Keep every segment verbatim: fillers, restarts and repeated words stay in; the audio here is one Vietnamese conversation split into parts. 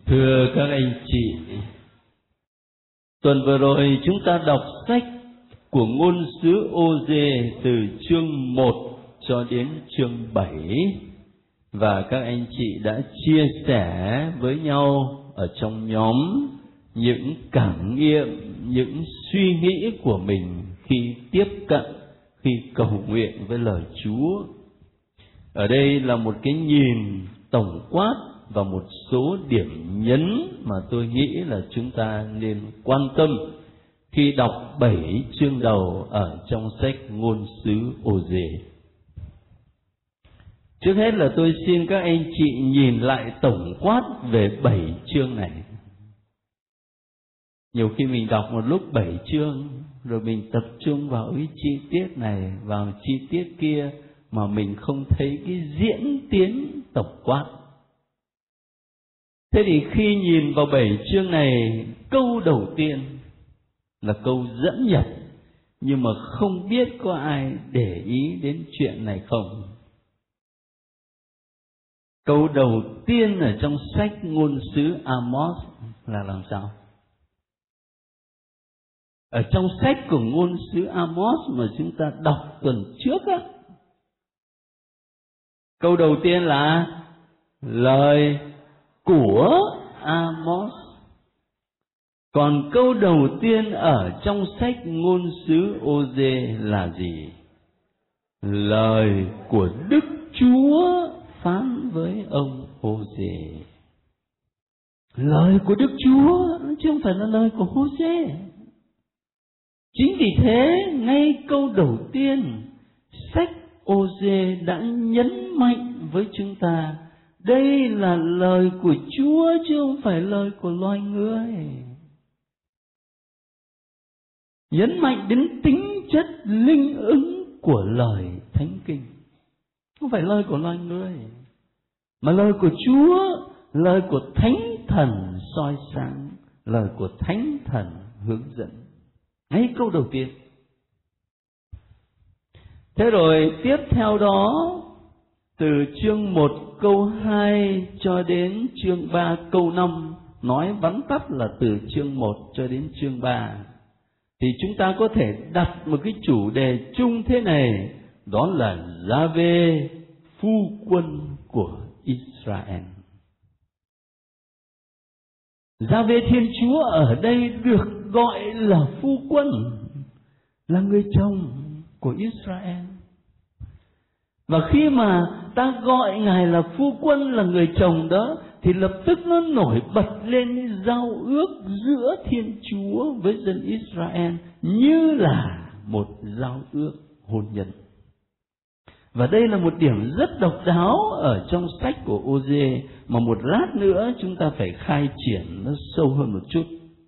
Thưa các anh chị, tuần vừa rồi chúng ta đọc sách của ngôn sứ Ô-dê từ chương một cho đến chương bảy, và các anh chị đã chia sẻ với nhau ở trong nhóm những cảm nghiệm, những suy nghĩ của mình khi tiếp cận, khi cầu nguyện với lời Chúa. Ở đây là một cái nhìn tổng quát và một số điểm nhấn mà tôi nghĩ là chúng ta nên quan tâm khi đọc bảy chương đầu ở trong sách ngôn sứ Ô-dê. Trước hết là tôi xin các anh chị nhìn lại tổng quát về bảy chương này. Nhiều khi mình đọc một lúc bảy chương, rồi mình tập trung vào cái chi tiết này, vào chi tiết kia, mà mình không thấy cái diễn tiến tổng quát. Thế thì khi nhìn vào bảy chương này, câu đầu tiên là câu dẫn nhập, nhưng mà không biết có ai để ý đến chuyện này không? Câu đầu tiên ở trong sách ngôn sứ Amos là làm sao? Ở trong sách của ngôn sứ Amos mà chúng ta đọc tuần trước á, câu đầu tiên là lời của Amos. Còn câu đầu tiên ở trong sách ngôn sứ Ô-dê là gì? Lời của Đức Chúa phán với ông Ô-dê. Lời của Đức Chúa chứ không phải là lời của Ô-dê. Chính vì thế, ngay câu đầu tiên, sách Ô-dê đã nhấn mạnh với chúng ta, đây là lời của Chúa chứ không phải lời của loài người. Nhấn mạnh đến tính chất linh ứng của lời Thánh Kinh. Không phải lời của loài người, mà lời của Chúa, lời của Thánh Thần soi sáng, lời của Thánh Thần hướng dẫn. Ngay câu đầu tiên. Thế rồi tiếp theo đó, từ chương một câu hai cho đến chương ba câu năm, nói vắn tắt là từ chương một cho đến chương ba, thì chúng ta có thể đặt một cái chủ đề chung thế này, đó là Gia-vê, phu quân của Israel. Gia-vê Thiên Chúa ở đây được gọi là phu quân, là người chồng của Israel. Và khi mà ta gọi Ngài là phu quân, là người chồng đó, thì lập tức nó nổi bật lên giao ước giữa Thiên Chúa với dân Israel như là một giao ước hôn nhân. Và đây là một điểm rất độc đáo ở trong sách của Ô-dê, mà một lát nữa chúng ta phải khai triển nó sâu hơn một chút.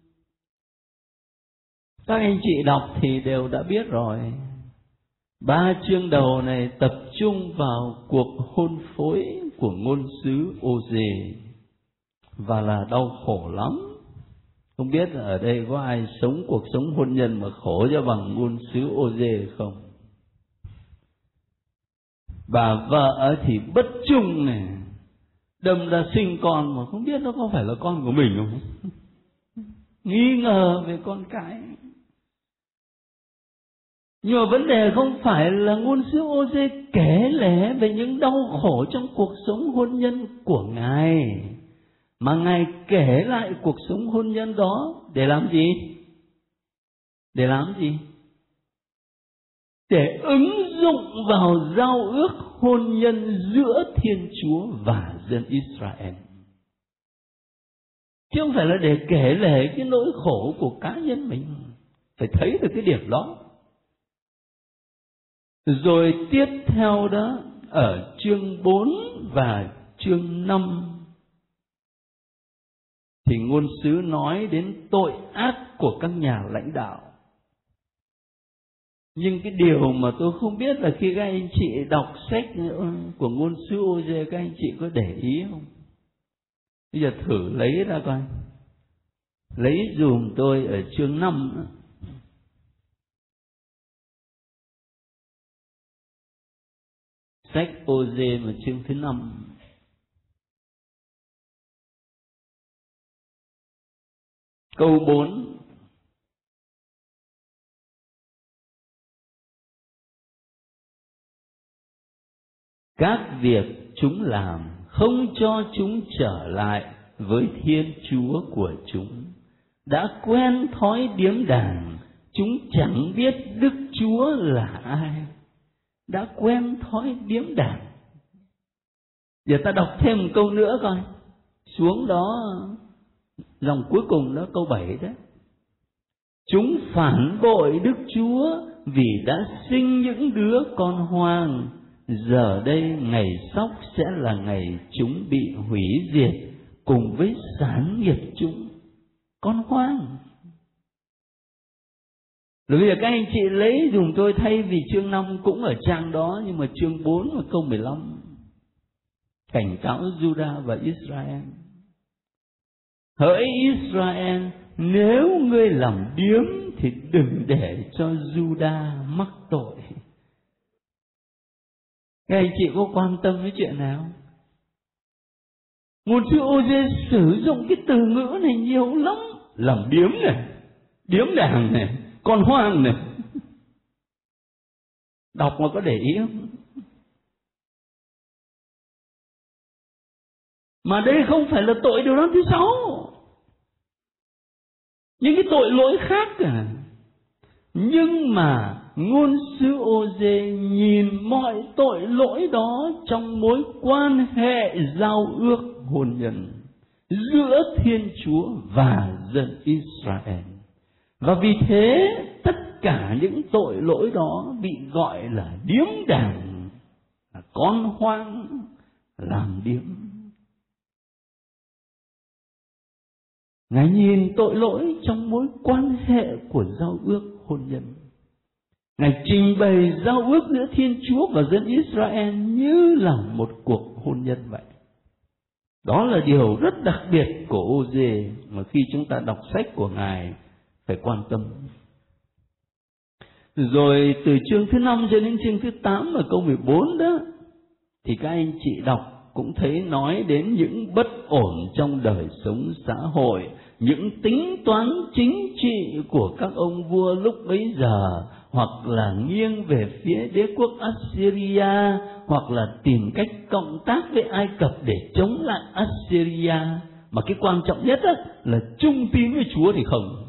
Các anh chị đọc thì đều đã biết rồi. Ba chương đầu này tập trung vào cuộc hôn phối của ngôn sứ Ô-dê, và là đau khổ lắm. Không biết ở đây có ai sống cuộc sống hôn nhân mà khổ cho bằng ngôn sứ Ô-dê không? Bà vợ thì bất trung này, đâm ra sinh con mà không biết nó có phải là con của mình không? Nghi ngờ về con cái. Nhưng mà vấn đề không phải là ngôn sứ Ô-dê kể lể về những đau khổ trong cuộc sống hôn nhân của Ngài, mà Ngài kể lại cuộc sống hôn nhân đó để làm gì? Để làm gì? Để ứng dụng vào giao ước hôn nhân giữa Thiên Chúa và dân Israel. Chứ không phải là để kể lể cái nỗi khổ của cá nhân mình. Phải thấy được cái điểm đó. Rồi tiếp theo đó, ở chương bốn và chương năm, thì ngôn sứ nói đến tội ác của các nhà lãnh đạo. Nhưng cái điều mà tôi không biết là khi các anh chị đọc sách của ngôn sứ Ô-dê, các anh chị có để ý không? Bây giờ thử lấy ra coi. Lấy dùm tôi ở chương năm. Sách Ô-dê mà chương thứ năm. Câu bốn. Các việc chúng làm không cho chúng trở lại với Thiên Chúa của chúng. Đã quen thói điếm đàng, chúng chẳng biết Đức Chúa là ai. Đã quen thói điếm đàng. Giờ ta đọc thêm một câu nữa coi. Xuống đó, dòng cuối cùng đó, câu bảy đó. Chúng phản bội Đức Chúa vì đã sinh những đứa con hoang. Giờ đây ngày sóc sẽ là ngày chúng bị hủy diệt cùng với sản nghiệp chúng. Con hoang. Rồi bây giờ các anh chị lấy dùng tôi thay vì chương năm cũng ở trang đó, nhưng mà chương bốn và câu mười lăm cảnh cáo Juda và Israel. Hỡi Israel, nếu ngươi làm điếm thì đừng để cho Juda mắc tội. Các anh chị có quan tâm với chuyện nào? Ngôn sứ Ô-dê sử dụng cái từ ngữ này nhiều lắm. Làm điếm này, điếm đàng này, con hoang này. Đọc mà có để ý không? Mà đây không phải là tội điều răn thứ sáu. Những cái tội lỗi khác cả. Nhưng mà ngôn sứ Ô-dê nhìn mọi tội lỗi đó trong mối quan hệ giao ước hôn nhân giữa Thiên Chúa và dân Israel. Và vì thế tất cả những tội lỗi đó bị gọi là điếm đàng, là con hoang, làm điếm. Ngài nhìn tội lỗi trong mối quan hệ của giao ước hôn nhân. Ngài trình bày giao ước giữa Thiên Chúa và dân Israel như là một cuộc hôn nhân vậy. Đó là điều rất đặc biệt của Ô-dê mà khi chúng ta đọc sách của Ngài phải quan tâm. Rồi từ chương thứ năm cho đến chương thứ tám và câu mười bốn đó, thì các anh chị đọc cũng thấy nói đến những bất ổn trong đời sống xã hội, những tính toán chính trị của các ông vua lúc bấy giờ, hoặc là nghiêng về phía đế quốc Assyria, hoặc là tìm cách cộng tác với Ai Cập để chống lại Assyria. Mà cái quan trọng nhất á, là trung tín với Chúa thì không.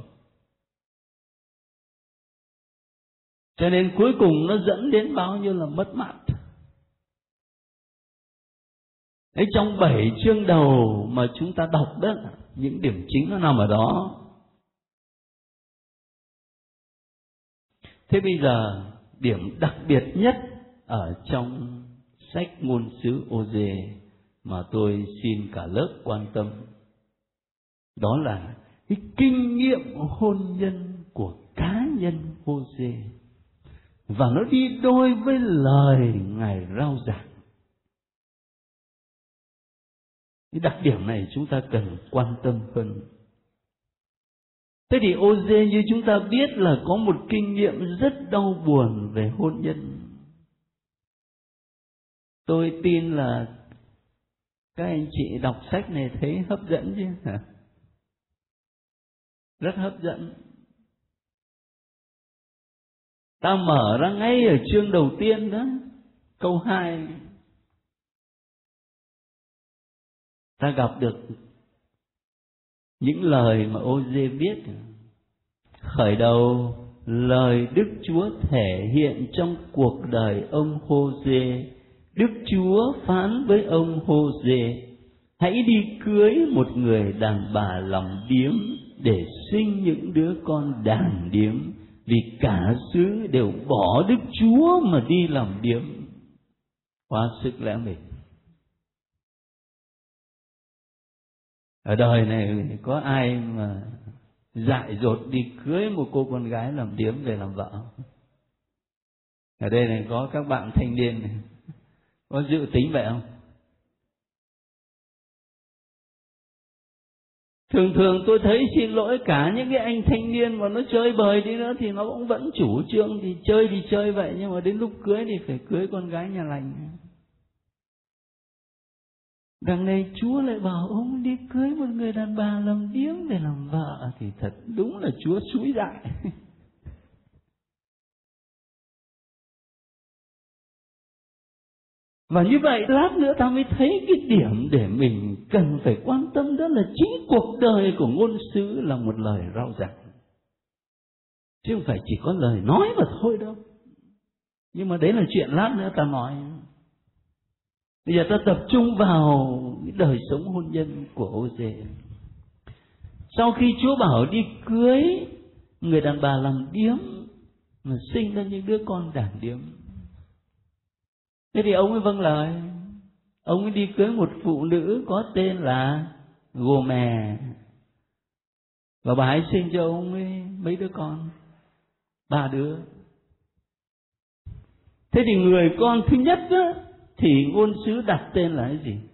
Cho nên cuối cùng nó dẫn đến bao nhiêu là mất mát. Đấy, trong bảy chương đầu mà chúng ta đọc đó, những điểm chính nó nằm ở đó. Thế bây giờ điểm đặc biệt nhất ở trong sách ngôn sứ Ô-dê mà tôi xin cả lớp quan tâm, đó là cái kinh nghiệm hôn nhân của cá nhân Ô-dê, và nó đi đôi với lời Ngài rao giảng. Cái đặc điểm này chúng ta cần quan tâm hơn. Thế thì Ô-dê như chúng ta biết là có một kinh nghiệm rất đau buồn về hôn nhân. Tôi tin là các anh chị đọc sách này thấy hấp dẫn chứ hả? Rất hấp dẫn. Ta mở ra ngay ở chương đầu tiên đó, câu hai. Ta gặp được những lời mà Ô-dê viết. Khởi đầu, lời Đức Chúa thể hiện trong cuộc đời ông Hô-dê. Đức Chúa phán với ông Hô-dê: hãy đi cưới một người đàn bà làm điếm để sinh những đứa con đàn điếm, vì cả xứ đều bỏ Đức Chúa mà đi làm điếm. Quá sức lẽ mình. Ở đời này có ai mà dại dột đi cưới một cô con gái làm điếm về làm vợ? Ở đây này có các bạn thanh niên này, có dự tính vậy không? Thường thường tôi thấy, xin lỗi, cả những cái anh thanh niên mà nó chơi bời đi nữa thì nó cũng vẫn chủ trương thì chơi thì chơi vậy, nhưng mà đến lúc cưới thì phải cưới con gái nhà lành. Đằng này Chúa lại bảo ông đi cưới một người đàn bà làm điếm để làm vợ, thì thật đúng là Chúa xúi dại. Và như vậy lát nữa ta mới thấy cái điểm để mình cần phải quan tâm, đó là chính cuộc đời của ngôn sứ là một lời rao giảng, chứ không phải chỉ có lời nói mà thôi đâu. Nhưng mà đấy là chuyện lát nữa ta nói. Bây giờ ta tập trung vào cái đời sống hôn nhân của Ô-dê. Sau khi Chúa bảo đi cưới người đàn bà làm điếm mà sinh ra những đứa con đàn điếm, thế thì ông ấy vâng lời. Ông ấy đi cưới một phụ nữ có tên là Gô-mè, và bà ấy sinh cho ông ấy mấy đứa con? Ba đứa. Thế thì người con thứ nhất á, thì ngôn sứ đặt tên là cái gì?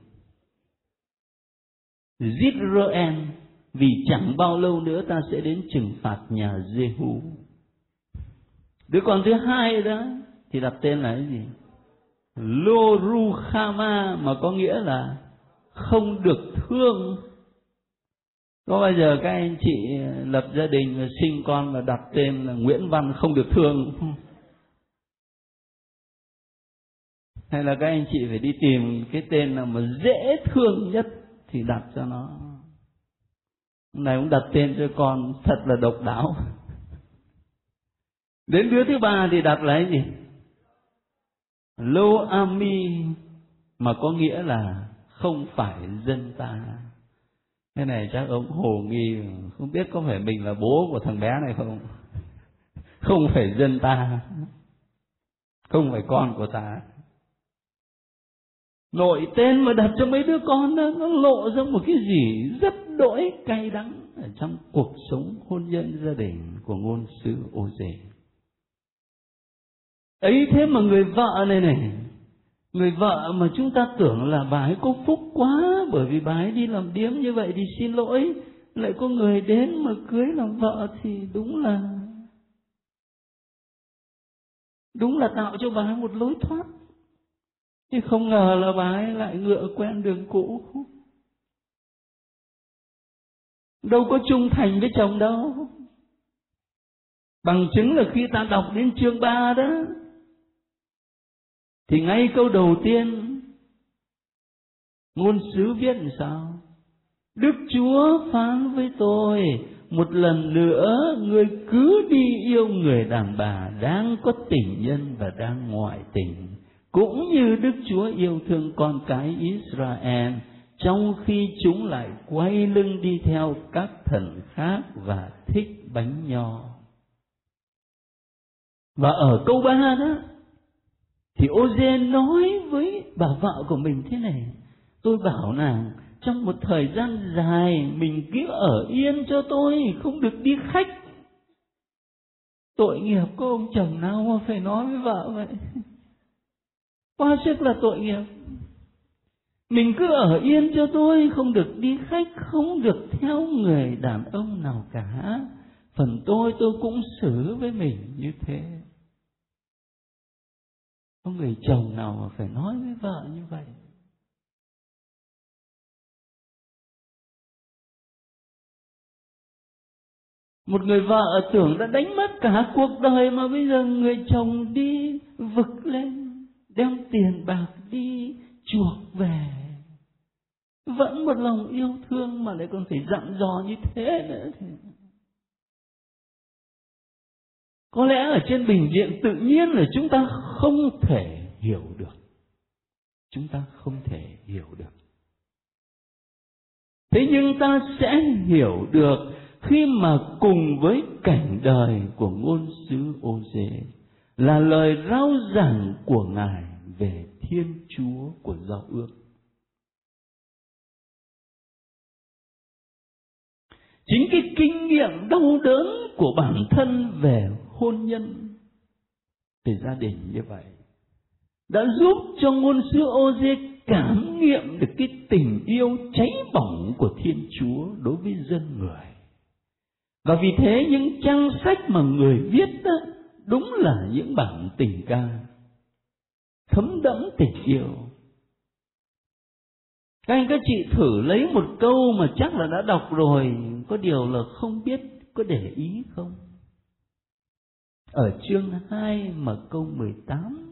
Giết-rơ-en, vì chẳng bao lâu nữa ta sẽ đến trừng phạt nhà Giê-hu. Đứa con thứ hai đó thì đặt tên là cái gì? Lô-ru-kha-ma, mà có nghĩa là không được thương. Có bao giờ các anh chị lập gia đình và sinh con và đặt tên là Nguyễn Văn không được thương? Hay là các anh chị phải đi tìm cái tên nào mà dễ thương nhất thì đặt cho nó. Hôm nay cũng đặt tên cho con thật là độc đáo. Đến đứa thứ ba thì đặt là cái gì? Lô-ami, mà có nghĩa là không phải dân ta. Cái này chắc ông hồ nghi, không biết có phải mình là bố của thằng bé này không? Không phải dân ta, không phải con của ta. Nội tên mà đặt cho mấy đứa con đó, nó lộ ra một cái gì rất đỗi cay đắng ở trong cuộc sống hôn nhân gia đình của ngôn sứ Ô-dê. Ấy thế mà người vợ này này, người vợ mà chúng ta tưởng là bà ấy có phúc quá, bởi vì bà ấy đi làm điếm như vậy thì xin lỗi, lại có người đến mà cưới làm vợ, thì đúng là đúng là tạo cho bà ấy một lối thoát. Chứ không ngờ là bà ấy lại ngựa quen đường cũ, đâu có trung thành với chồng đâu. Bằng chứng là khi ta đọc đến chương ba đó, thì ngay câu đầu tiên ngôn sứ viết làm sao? Đức Chúa phán với tôi, một lần nữa ngươi cứ đi yêu người đàn bà đang có tình nhân và đang ngoại tình, cũng như Đức Chúa yêu thương con cái Israel, trong khi chúng lại quay lưng đi theo các thần khác và thích bánh nho. Và ở câu ba đó thì Ô-dê nói với bà vợ của mình thế này: tôi bảo nàng trong một thời gian dài mình cứ ở yên cho tôi, không được đi khách. Tội nghiệp, có ông chồng nào mà phải nói với vợ vậy? Quá sức là tội nghiệp. Mình cứ ở yên cho tôi, không được đi khách, không được theo người đàn ông nào cả. Phần tôi tôi cũng xử với mình như thế. Có người chồng nào mà phải nói với vợ như vậy? Một người vợ tưởng đã đánh mất cả cuộc đời mà bây giờ người chồng đi vực lên, đem tiền bạc đi chuộc về, vẫn một lòng yêu thương mà lại còn phải dặn dò như thế nữa thì... Có lẽ ở trên bình diện tự nhiên là chúng ta không thể hiểu được. Chúng ta không thể hiểu được. Thế nhưng ta sẽ hiểu được khi mà cùng với cảnh đời của ngôn sứ Ô-dê là lời rao giảng của Ngài về Thiên Chúa của Giao Ước. Chính cái kinh nghiệm đau đớn của bản thân về hôn nhân, về gia đình như vậy, đã giúp cho ngôn sứ Ô-dê cảm nghiệm được cái tình yêu cháy bỏng của Thiên Chúa đối với dân người. Và vì thế những trang sách mà người viết đó, đúng là những bản tình ca thấm đẫm tình yêu. Các anh các chị thử lấy một câu mà chắc là đã đọc rồi, có điều là không biết có để ý không. Ở chương hai mà câu mười tám.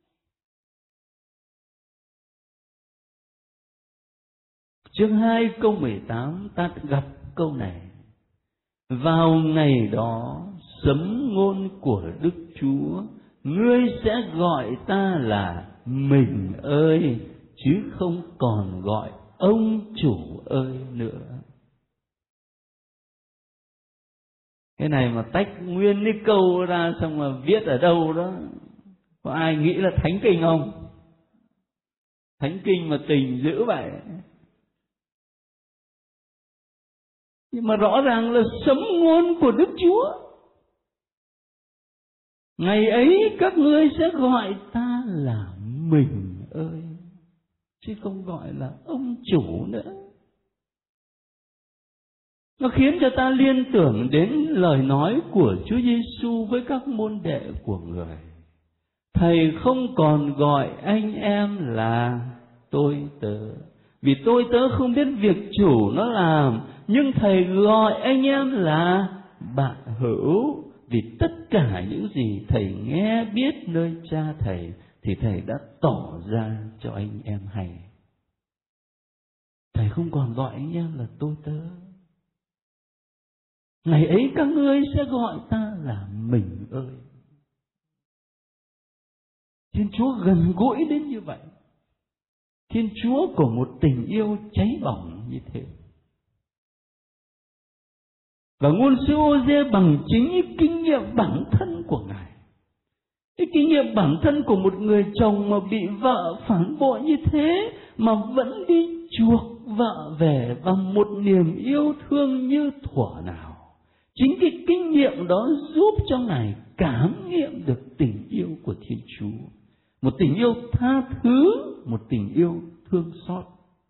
Chương hai câu mười tám ta gặp câu này. Vào ngày đó sấm ngôn của Đức Chúa, ngươi sẽ gọi ta là mình ơi, chứ không còn gọi ông chủ ơi nữa. Cái này mà tách nguyên cái câu ra xong mà viết ở đâu đó, có ai nghĩ là thánh kinh không? Thánh kinh mà tình dữ vậy. Nhưng mà rõ ràng là sấm ngôn của Đức Chúa. Ngày ấy các ngươi sẽ gọi ta là mình ơi, chứ không gọi là ông chủ nữa. Nó khiến cho ta liên tưởng đến lời nói của Chúa Giêsu với các môn đệ của Người. Thầy không còn gọi anh em là tôi tớ, vì tôi tớ không biết việc chủ nó làm, nhưng Thầy gọi anh em là bạn hữu, vì tất cả những gì Thầy nghe biết nơi Cha Thầy thì Thầy đã tỏ ra cho anh em hay. Thầy không còn gọi anh em là tôi tớ. Ngày ấy các ngươi sẽ gọi ta là mình ơi. Thiên Chúa gần gũi đến như vậy. Thiên Chúa có một tình yêu cháy bỏng như thế. Và ngôn sứ Ô-dê bằng chính cái kinh nghiệm bản thân của Ngài, cái kinh nghiệm bản thân của một người chồng mà bị vợ phản bội như thế mà vẫn đi chuộc vợ về bằng một niềm yêu thương như thuở nào. Chính cái kinh nghiệm đó giúp cho Ngài cảm nghiệm được tình yêu của Thiên Chúa. Một tình yêu tha thứ, một tình yêu thương xót.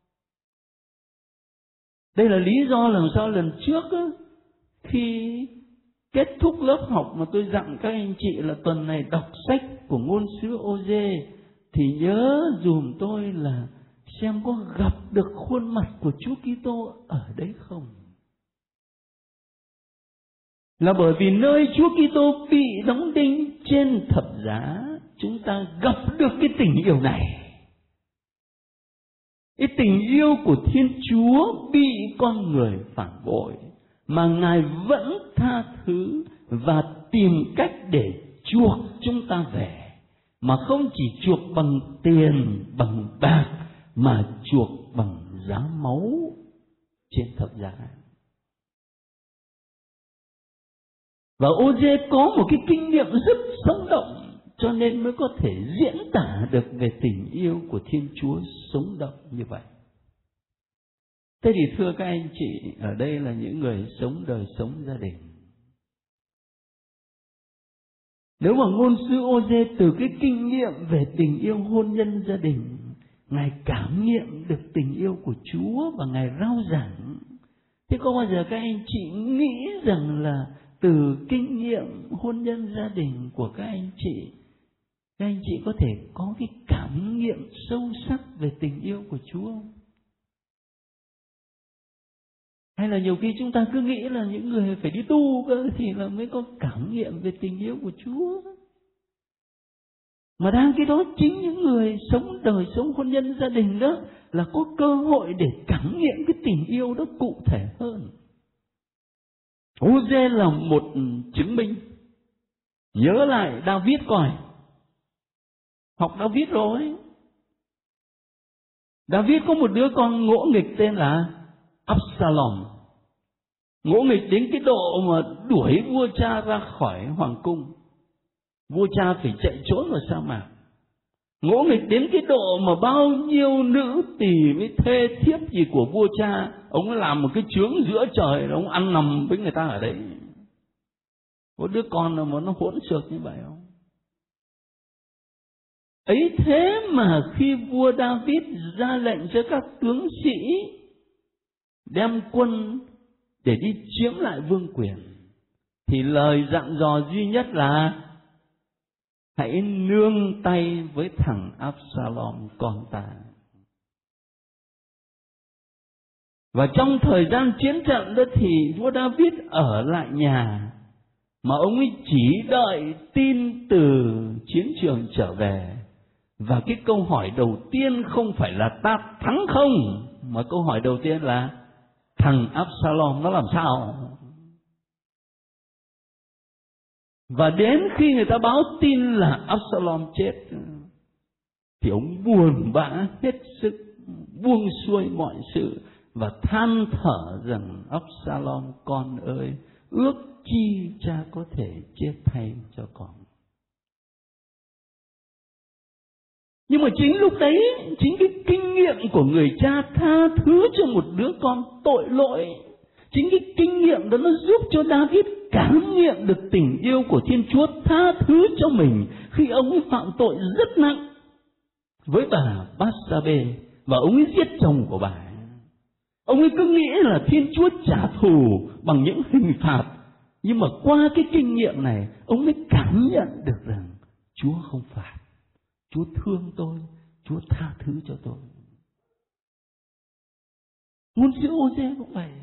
Đây là lý do làm sao lần trước á, khi kết thúc lớp học mà tôi dặn các anh chị là tuần này đọc sách của ngôn sứ Ô-dê, thì nhớ dùm tôi là xem có gặp được khuôn mặt của Chúa Kitô ở đấy không. Là bởi vì nơi Chúa Kitô bị đóng đinh trên thập giá, chúng ta gặp được cái tình yêu này. Cái tình yêu của Thiên Chúa bị con người phản bội mà Ngài vẫn tha thứ và tìm cách để chuộc chúng ta về, mà không chỉ chuộc bằng tiền, bằng bạc, mà chuộc bằng giá máu trên thập giá. Và Ô-dê có một cái kinh nghiệm rất sống động, cho nên mới có thể diễn tả được về tình yêu của Thiên Chúa sống động như vậy. Thế thì thưa các anh chị, ở đây là những người sống đời sống gia đình. Nếu mà ngôn sứ Ô-dê từ cái kinh nghiệm về tình yêu hôn nhân gia đình, Ngài cảm nghiệm được tình yêu của Chúa và Ngài rao giảng, thế có bao giờ các anh chị nghĩ rằng là từ kinh nghiệm hôn nhân gia đình của các anh chị, các anh chị có thể có cái cảm nghiệm sâu sắc về tình yêu của Chúa không? Hay là nhiều khi chúng ta cứ nghĩ là những người phải đi tu cơ thì là mới có cảm nghiệm về tình yêu của Chúa. Mà đang cái đó chính những người sống đời sống hôn nhân gia đình đó là có cơ hội để cảm nghiệm cái tình yêu đó cụ thể hơn. Ô-dê là một chứng minh. Nhớ lại David coi. Học David rồi. David có một đứa con ngỗ nghịch tên là Absalom. Ngỗ nghịch đến cái độ mà đuổi vua cha ra khỏi hoàng cung. Vua cha phải chạy trốn vào sa mạc. Ngỗ nghịch đến cái độ mà bao nhiêu nữ tỳ với thê thiếp gì của vua cha, ông làm một cái chướng giữa trời, ông ăn nằm với người ta ở đấy. Có đứa con nào mà nó hỗn xược như vậy không? Ấy thế mà khi vua David ra lệnh cho các tướng sĩ đem quân để đi chiếm lại vương quyền, thì lời dặn dò duy nhất là hãy nương tay với thằng Absalom con ta. Và trong thời gian chiến trận đó thì vua David ở lại nhà, mà ông ấy chỉ đợi tin từ chiến trường trở về. Và cái câu hỏi đầu tiên không phải là ta thắng không, mà câu hỏi đầu tiên là thằng Absalom nó làm sao. Và đến khi người ta báo tin là Absalom chết thì ông buồn bã hết sức, buông xuôi mọi sự và than thở rằng: Absalom con ơi, ước chi cha có thể chết thay cho con. Nhưng mà chính lúc đấy, chính cái kinh nghiệm của người cha tha thứ cho một đứa con tội lỗi, chính cái kinh nghiệm đó nó giúp cho David cảm nghiệm được tình yêu của Thiên Chúa tha thứ cho mình khi ông ấy phạm tội rất nặng với bà Bathsheba và ông ấy giết chồng của bà. Ông ấy cứ nghĩ là Thiên Chúa trả thù bằng những hình phạt, nhưng mà qua cái kinh nghiệm này, ông mới cảm nhận được rằng Chúa không phạt, Chúa thương tôi, Chúa tha thứ cho tôi. Ngôn sứ Ô-dê cũng vậy.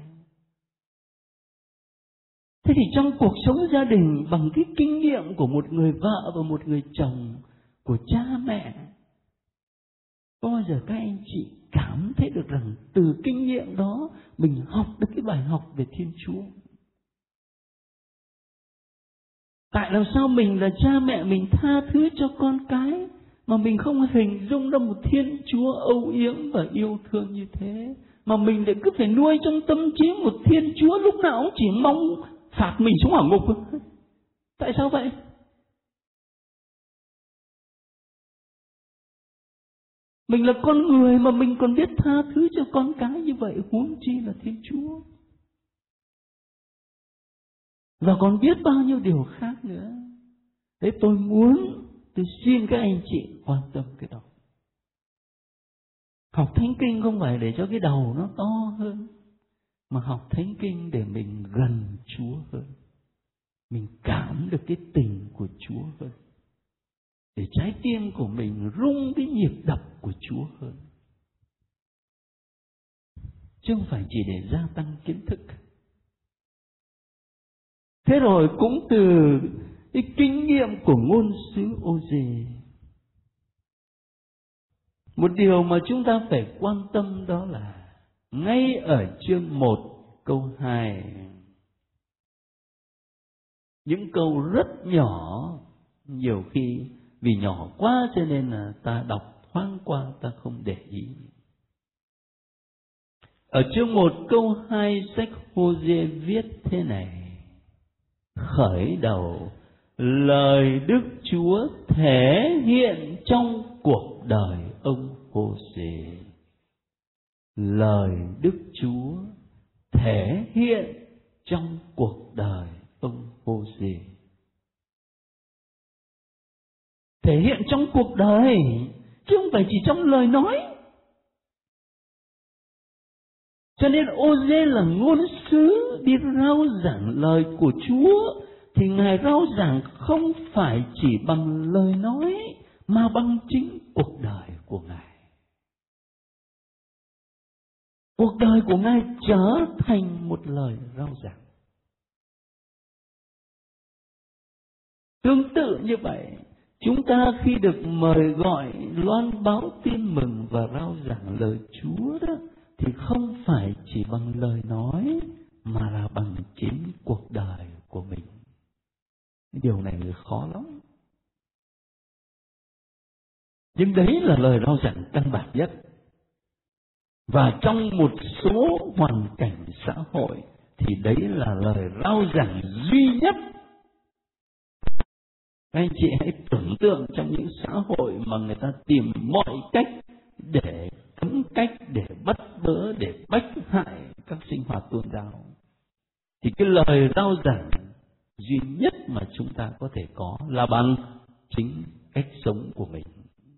Thế thì trong cuộc sống gia đình, bằng cái kinh nghiệm của một người vợ và một người chồng, của cha mẹ, có bao giờ các anh chị cảm thấy được rằng từ kinh nghiệm đó mình học được cái bài học về Thiên Chúa? Tại làm sao mình là cha mẹ mình tha thứ cho con cái mà mình không hình dung ra một Thiên Chúa âu yếm và yêu thương như thế, mà mình lại cứ phải nuôi trong tâm trí một Thiên Chúa lúc nào cũng chỉ mong phạt mình xuống hỏa ngục? Tại sao vậy? Mình là con người mà mình còn biết tha thứ cho con cái như vậy, huống chi là Thiên Chúa. Và còn biết bao nhiêu điều khác nữa. Thế tôi muốn, tôi xin các anh chị quan tâm cái đó. Học Thánh Kinh không phải để cho cái đầu nó to hơn, mà học Thánh Kinh để mình gần Chúa hơn, mình cảm được cái tình của Chúa hơn, để trái tim của mình rung cái nhịp đập của Chúa hơn, chứ không phải chỉ để gia tăng kiến thức. Thế rồi cũng từ cái kinh nghiệm của ngôn sứ Ô-dê, một điều mà chúng ta phải quan tâm đó là ngay ở chương một câu hai, những câu rất nhỏ, nhiều khi vì nhỏ quá cho nên là ta đọc thoáng qua, ta không để ý. Ở chương một câu hai sách Hô-dê viết thế này: khởi đầu lời Đức Chúa thể hiện trong cuộc đời ông Hô-dê. Lời Đức Chúa thể hiện trong cuộc đời ông Hô-dê. Thể hiện trong cuộc đời, chứ không phải chỉ trong lời nói. Cho nên Ô-dê là ngôn sứ đi rao giảng lời của Chúa, thì Ngài rao giảng không phải chỉ bằng lời nói, mà bằng chính cuộc đời của Ngài. Cuộc đời của Ngài trở thành một lời rao giảng. Tương tự như vậy, chúng ta khi được mời gọi loan báo tin mừng và rao giảng lời Chúa đó, thì không phải chỉ bằng lời nói, mà là bằng chính cuộc đời của mình. Điều này khó lắm. Nhưng đấy là lời rao giảng căn bản nhất. Và trong một số hoàn cảnh xã hội thì đấy là lời rao giảng duy nhất. Các anh chị hãy tưởng tượng trong những xã hội mà người ta tìm mọi cách để cấm cách, để bắt bớ, để bách hại các sinh hoạt tôn giáo, thì cái lời rao giảng duy nhất mà chúng ta có thể có là bằng chính cách sống của mình.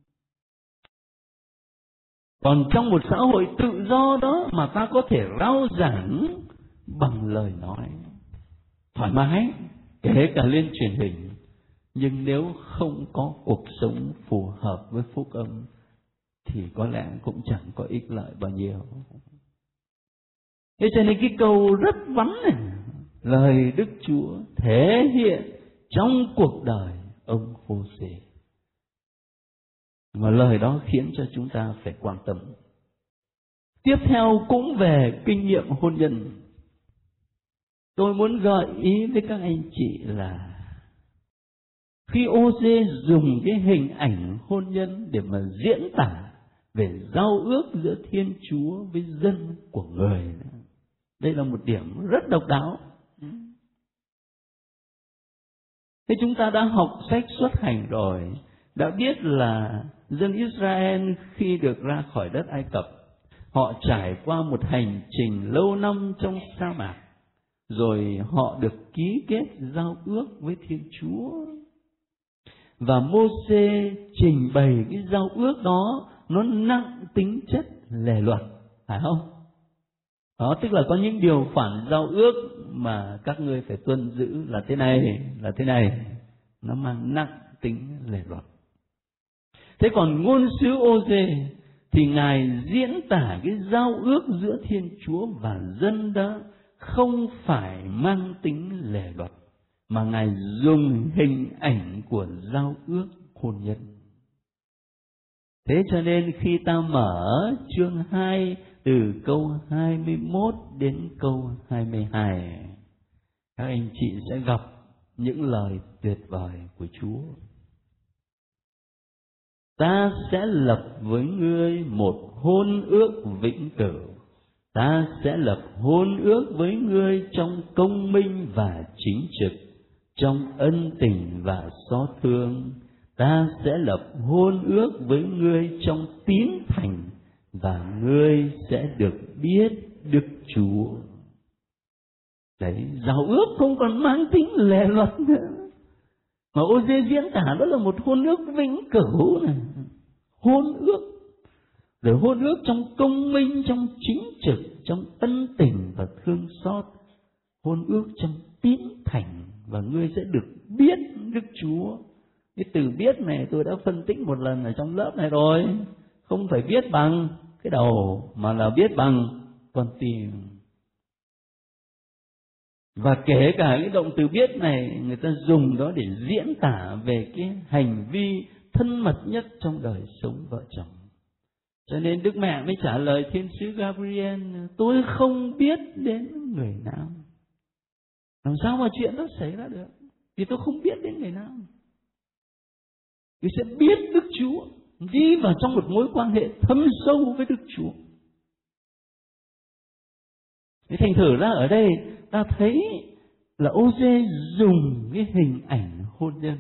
Còn trong một xã hội tự do đó mà ta có thể rao giảng bằng lời nói thoải mái, kể cả lên truyền hình, nhưng nếu không có cuộc sống phù hợp với phúc âm thì có lẽ cũng chẳng có ích lợi bao nhiêu. Thế cho nên cái câu rất vắn này, lời Đức Chúa thể hiện trong cuộc đời ông Hô-sê. Mà lời đó khiến cho chúng ta phải quan tâm. Tiếp theo cũng về kinh nghiệm hôn nhân. Tôi muốn gợi ý với các anh chị là khi Ô-dê dùng cái hình ảnh hôn nhân để mà diễn tả về giao ước giữa Thiên Chúa với dân của người, đây là một điểm rất độc đáo. Thế chúng ta đã học sách Xuất Hành rồi, đã biết là dân Israel khi được ra khỏi đất Ai Cập, họ trải qua một hành trình lâu năm trong sa mạc, rồi họ được ký kết giao ước với Thiên Chúa. Và Mô-sê trình bày cái giao ước đó, nó nặng tính chất lề luật, phải không? Đó, tức là có những điều khoản giao ước mà các ngươi phải tuân giữ là thế này, là thế này. Nó mang nặng tính lề luật. Thế còn ngôn sứ Ô-dê thì Ngài diễn tả cái giao ước giữa Thiên Chúa và dân đó không phải mang tính lề luật, mà Ngài dùng hình ảnh của giao ước hôn nhân. Thế cho nên khi ta mở chương hai từ câu hai mươi mốt đến câu hai mươi hai, các anh chị sẽ gặp những lời tuyệt vời của Chúa. Ta sẽ lập với ngươi một hôn ước vĩnh cửu. Ta sẽ lập hôn ước với ngươi trong công minh và chính trực, trong ân tình và xót thương. Ta sẽ lập hôn ước với ngươi trong tín thành, và ngươi sẽ được biết Đức Chúa. Đấy, giao ước không còn mang tính lề luật nữa, mà Ô-dê diễn tả đó là một hôn ước vĩnh cửu này. Hôn ước, rồi hôn ước trong công minh, trong chính trực, trong ân tình và thương xót. Hôn ước trong tín thành, và ngươi sẽ được biết Đức Chúa. Cái từ biết này tôi đã phân tích một lần ở trong lớp này rồi. Không phải biết bằng cái đầu, mà là biết bằng con tim. Và kể cả cái động từ biết này, người ta dùng đó để diễn tả về cái hành vi thân mật nhất trong đời sống vợ chồng. Cho nên Đức Mẹ mới trả lời thiên sứ Gabriel: tôi không biết đến người nam. Làm sao mà chuyện đó xảy ra được? Vì tôi không biết đến người nam. Tôi sẽ biết Đức Chúa, đi vào trong một mối quan hệ thâm sâu với Đức Chúa. Thế thành thử ra ở đây ta thấy là Ô-dê dùng cái hình ảnh hôn nhân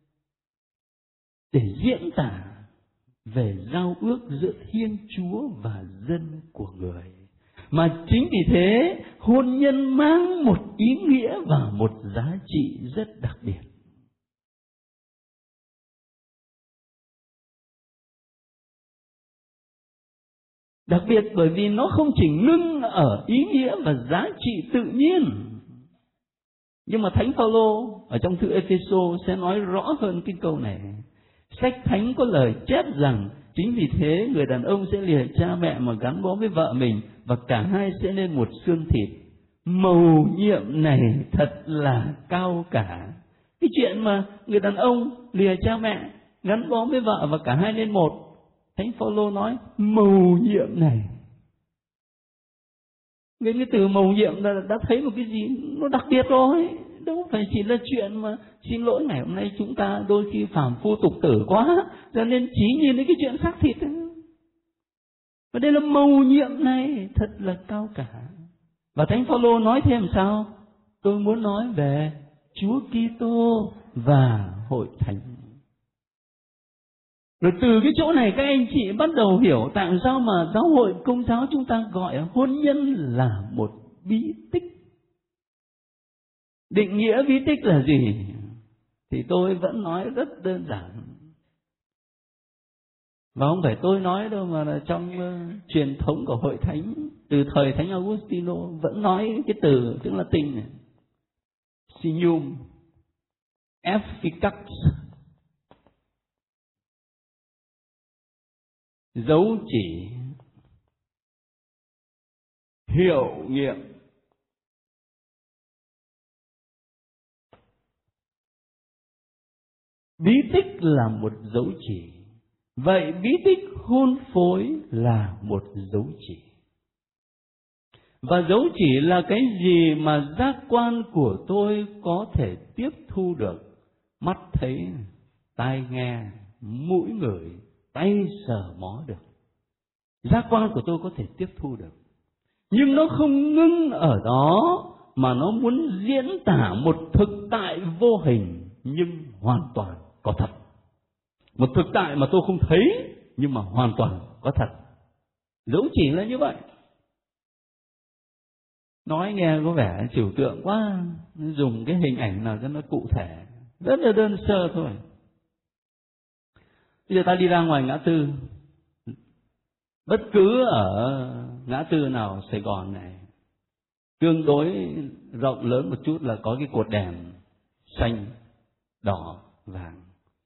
để diễn tả về giao ước giữa Thiên Chúa và dân của người. Mà chính vì thế, hôn nhân mang một ý nghĩa và một giá trị rất đặc biệt. Đặc biệt bởi vì nó không chỉ ngưng ở ý nghĩa và giá trị tự nhiên. Nhưng mà Thánh Phaolô ở trong thư Ê-phê-sô sẽ nói rõ hơn cái câu này. Sách Thánh có lời chép rằng chính vì thế người đàn ông sẽ lìa cha mẹ mà gắn bó với vợ mình, và cả hai sẽ nên một xương thịt. Mầu nhiệm này thật là cao cả. Cái chuyện mà người đàn ông lìa cha mẹ gắn bó với vợ và cả hai nên một, Thánh Phaolô nói mầu nhiệm này. Cái, cái từ mầu nhiệm đã, đã thấy một cái gì nó đặc biệt rồi. Đâu phải chỉ là chuyện mà xin lỗi ngày hôm nay chúng ta đôi khi phàm phu tục tử quá, cho nên chỉ nhìn đến cái chuyện xác thịt ấy. Và đây là mầu nhiệm này thật là cao cả. Và Thánh Phaolô nói thêm sao? Tôi muốn nói về Chúa Kitô và hội thánh. Rồi từ cái chỗ này các anh chị bắt đầu hiểu tại sao mà giáo hội Công giáo chúng ta gọi hôn nhân là một bí tích. Định nghĩa bí tích là gì? Thì tôi vẫn nói rất đơn giản. Và không phải tôi nói đâu, mà là trong uh, truyền thống của hội thánh, từ thời Thánh Augustino vẫn nói cái từ tiếng Latin này, signum efficax, dấu chỉ hiệu nghiệm. Bí tích là một dấu chỉ, vậy bí tích hôn phối là một dấu chỉ. Và dấu chỉ là cái gì mà giác quan của tôi có thể tiếp thu được, mắt thấy, tai nghe, mũi ngửi, tay sờ mó được. Giác quan của tôi có thể tiếp thu được. Nhưng nó không ngưng ở đó, mà nó muốn diễn tả một thực tại vô hình nhưng hoàn toàn có thật. Một thực tại mà tôi không thấy nhưng mà hoàn toàn có thật. Dấu chỉ là như vậy. Nói nghe có vẻ trừu tượng quá, dùng cái hình ảnh nào cho nó cụ thể, rất là đơn sơ thôi. Bây giờ ta đi ra ngoài ngã tư, bất cứ ở ngã tư nào Sài Gòn này, tương đối rộng lớn một chút là có cái cột đèn xanh, đỏ, vàng.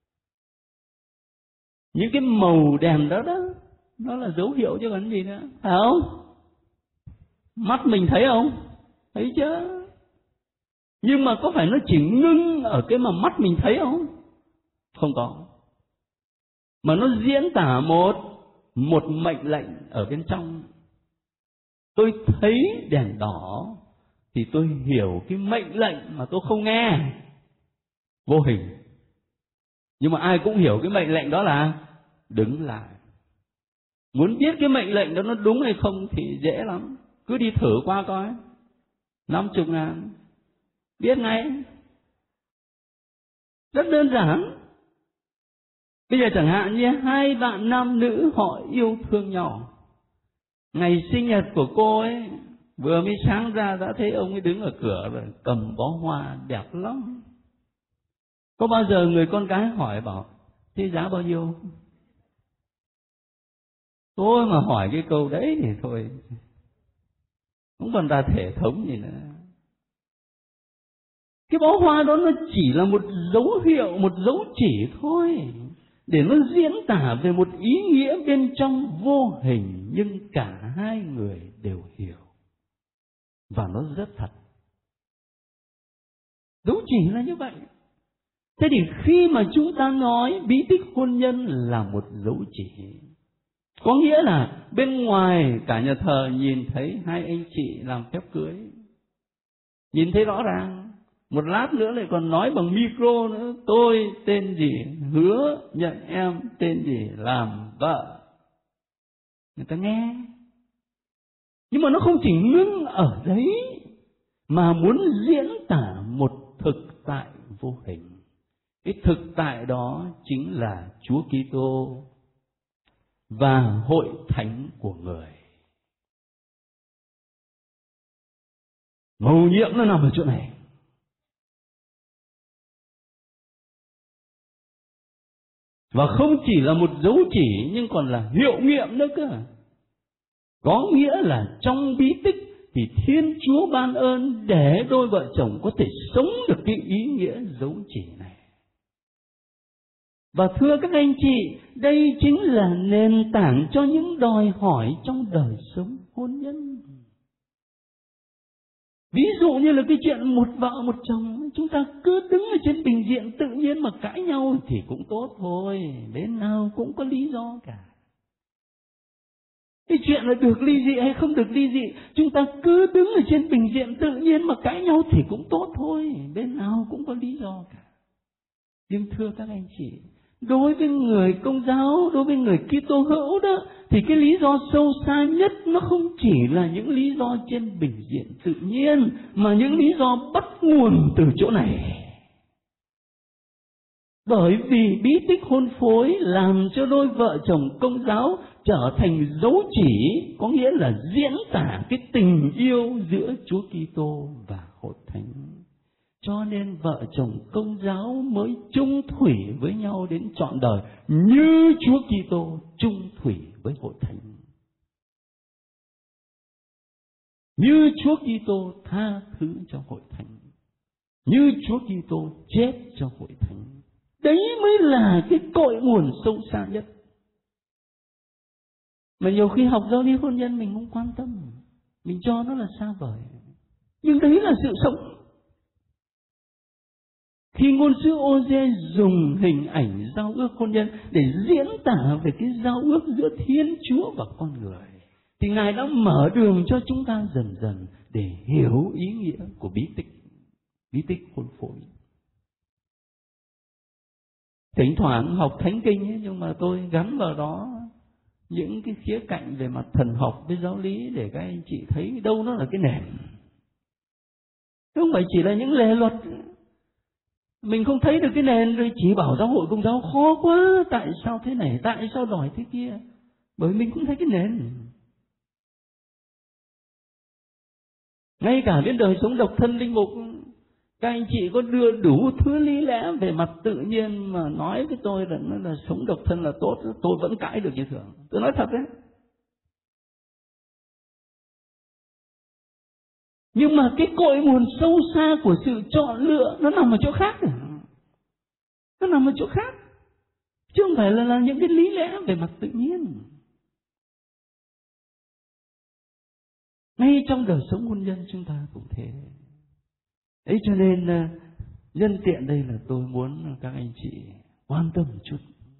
Những cái màu đèn đó đó, nó là dấu hiệu chứ còn gì nữa, phải không? Mắt mình thấy không? Thấy chứ. Nhưng mà có phải nó chỉ ngưng ở cái mà mắt mình thấy không? Không có. Mà nó diễn tả một một mệnh lệnh ở bên trong. Tôi thấy đèn đỏ thì tôi hiểu cái mệnh lệnh mà tôi không nghe, vô hình. Nhưng mà ai cũng hiểu cái mệnh lệnh đó là đứng lại. Muốn biết cái mệnh lệnh đó nó đúng hay không thì dễ lắm, cứ đi thử qua coi. Năm chục ngàn biết ngay, rất đơn giản. Bây giờ chẳng hạn như hai bạn nam nữ họ yêu thương nhau, ngày sinh nhật của cô ấy vừa mới sáng ra đã thấy ông ấy đứng ở cửa rồi, cầm bó hoa đẹp lắm. Có bao giờ người con gái hỏi bảo thế giá bao nhiêu? Tôi mà hỏi cái câu đấy thì thôi, không còn ra thể thống gì nữa. Cái bó hoa đó nó chỉ là một dấu hiệu, một dấu chỉ thôi, để nó diễn tả về một ý nghĩa bên trong vô hình, nhưng cả hai người đều hiểu. Và nó rất thật. Dấu chỉ là như vậy. Thế thì khi mà chúng ta nói bí tích hôn nhân là một dấu chỉ, có nghĩa là bên ngoài cả nhà thờ nhìn thấy hai anh chị làm phép cưới, nhìn thấy rõ ràng. Một lát nữa lại còn nói bằng micro nữa, tôi tên gì hứa nhận em tên gì làm vợ. Người ta nghe. Nhưng mà nó không chỉ ngưng ở đấy, mà muốn diễn tả một thực tại vô hình. Cái thực tại đó chính là Chúa Kitô và hội thánh của người. Mầu nhiệm nó nằm ở chỗ này. Và không chỉ là một dấu chỉ nhưng còn là hiệu nghiệm nữa cơ. Có nghĩa là trong bí tích thì Thiên Chúa ban ơn để đôi vợ chồng có thể sống được cái ý nghĩa dấu chỉ này. Và thưa các anh chị, đây chính là nền tảng cho những đòi hỏi trong đời sống hôn nhân. Ví dụ như là cái chuyện một vợ một chồng, chúng ta cứ đứng ở trên bình diện tự nhiên mà cãi nhau thì cũng tốt thôi, bên nào cũng có lý do cả. Cái chuyện là được ly dị hay không được ly dị, chúng ta cứ đứng ở trên bình diện tự nhiên mà cãi nhau thì cũng tốt thôi, bên nào cũng có lý do cả. Nhưng thưa các anh chị, đối với người Công giáo, đối với người Kitô hữu đó, thì cái lý do sâu xa nhất nó không chỉ là những lý do trên bình diện tự nhiên, mà những lý do bắt nguồn từ chỗ này. Bởi vì bí tích hôn phối làm cho đôi vợ chồng Công giáo trở thành dấu chỉ, có nghĩa là diễn tả cái tình yêu giữa Chúa Kitô và hội thánh. Cho nên vợ chồng Công giáo mới chung thủy với nhau đến trọn đời, như Chúa Kitô chung thủy với hội thánh. Như Chúa Kitô tha thứ cho hội thánh, như Chúa Kitô chết cho hội thánh. Đấy mới là cái cội nguồn sâu xa nhất. Mà nhiều khi học giáo lý hôn nhân mình không quan tâm. mình cho nó là xa vời. Nhưng đấy là sự sống. Khi ngôn sứ Ô-dê dùng hình ảnh giao ước hôn nhân để diễn tả về cái giao ước giữa Thiên Chúa và con người, thì Ngài đã mở đường cho chúng ta dần dần để hiểu ý nghĩa của bí tích, bí tích hôn phối. Thỉnh thoảng học thánh kinh ấy, nhưng mà tôi gắn vào đó những cái khía cạnh về mặt thần học với giáo lý để các anh chị thấy đâu nó là cái nền. Không phải chỉ là những lề luật. Mình không thấy được cái nền rồi chỉ bảo giáo hội công giáo khó quá, tại sao thế này, tại sao đòi thế kia. Bởi mình cũng thấy cái nền. Ngay cả đến đời sống độc thân linh mục, các anh chị có đưa đủ thứ lý lẽ về mặt tự nhiên mà nói với tôi là nó là sống độc thân là tốt, tôi vẫn cãi được như thường. Tôi nói thật đấy. Nhưng mà cái cội nguồn sâu xa của sự chọn lựa nó nằm ở chỗ khác. Nó nằm ở chỗ khác. Chứ không phải là, là những cái lý lẽ về mặt tự nhiên. Ngay trong đời sống hôn nhân chúng ta cũng thế. Ấy cho nên nhân tiện đây là tôi muốn các anh chị quan tâm một chút.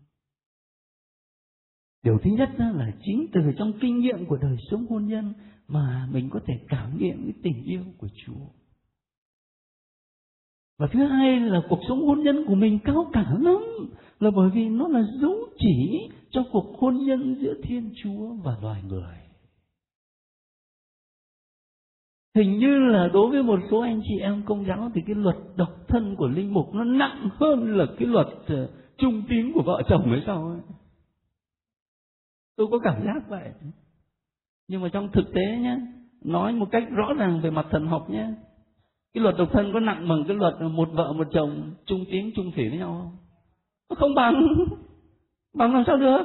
Điều thứ nhất là chính từ trong kinh nghiệm của đời sống hôn nhân mà mình có thể cảm nghiệm cái tình yêu của Chúa. Và thứ hai là cuộc sống hôn nhân của mình cao cả lắm, là bởi vì nó là dấu chỉ cho cuộc hôn nhân giữa Thiên Chúa và loài người. Hình như là đối với một số anh chị em Công giáo thì cái luật độc thân của linh mục nó nặng hơn là cái luật chung tín của vợ chồng hay sao ấy. Tôi có cảm giác vậy. Nhưng mà trong thực tế nhé, nói một cách rõ ràng về mặt thần học nhé, cái luật độc thân có nặng bằng cái luật một vợ một chồng chung tín chung thủy với nhau không? Nó không bằng. Bằng làm sao được?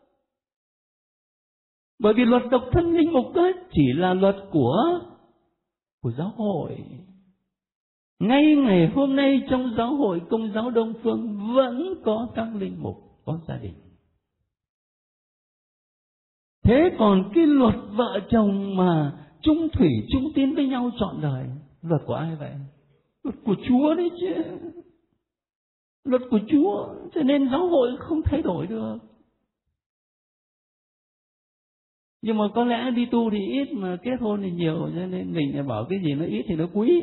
Bởi vì luật độc thân linh mục ấy chỉ là luật của của giáo hội. Ngay ngày hôm nay trong giáo hội Công giáo Đông Phương vẫn có các linh mục có gia đình. Thế còn cái luật vợ chồng mà chung thủy chung tín với nhau trọn đời, luật của ai vậy? Luật của Chúa đấy chứ. Luật của Chúa, cho nên giáo hội không thay đổi được. Nhưng mà có lẽ đi tu thì ít mà kết hôn thì nhiều, cho nên mình bảo cái gì nó ít thì nó quý.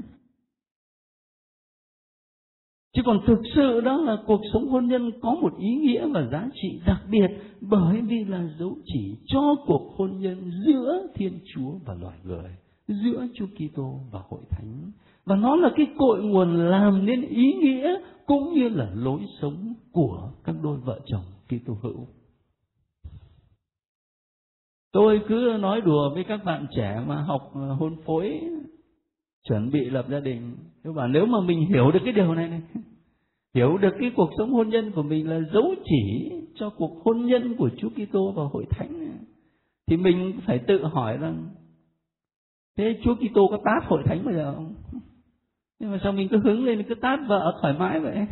Chứ còn thực sự đó là cuộc sống hôn nhân có một ý nghĩa và giá trị đặc biệt, bởi vì là dấu chỉ cho cuộc hôn nhân giữa Thiên Chúa và loài người, giữa Chúa Kitô và hội thánh. Và nó là cái cội nguồn làm nên ý nghĩa cũng như là lối sống của các đôi vợ chồng Kitô hữu. Tôi cứ nói đùa với các bạn trẻ mà học hôn phối, chuẩn bị lập gia đình, tôi bảo nếu mà mình hiểu được cái điều này này, hiểu được cái cuộc sống hôn nhân của mình là dấu chỉ cho cuộc hôn nhân của Chúa Kitô và hội thánh này, thì mình phải tự hỏi rằng thế Chúa Kitô có tát hội thánh bao giờ không? Nhưng mà sao mình cứ hứng lên cứ tát vợ thoải mái vậy?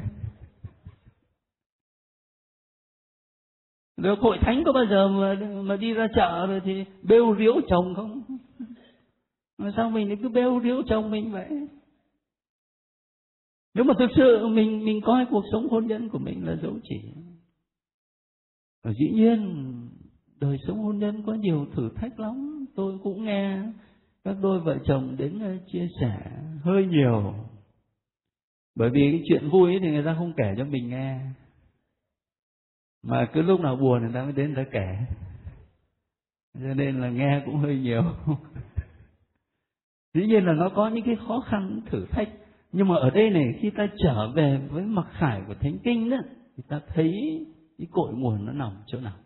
Được hội thánh có bao giờ mà mà đi ra chợ rồi thì bêu riếu chồng không? Mà sao mình cứ bêu riếu chồng mình vậy? Nếu mà thực sự mình mình coi cuộc sống hôn nhân của mình là dấu chỉ. Và dĩ nhiên đời sống hôn nhân có nhiều thử thách lắm. Tôi cũng nghe các đôi vợ chồng đến chia sẻ hơi nhiều. Bởi vì cái chuyện vui ấy thì người ta không kể cho mình nghe, mà cứ lúc nào buồn người ta mới đến người ta kể. Cho nên là nghe cũng hơi nhiều. Dĩ nhiên là nó có những cái khó khăn, thử thách. Nhưng mà ở đây này, khi ta trở về với mặc khải của Thánh Kinh đó, thì ta thấy cái cội nguồn nó nằm chỗ nào.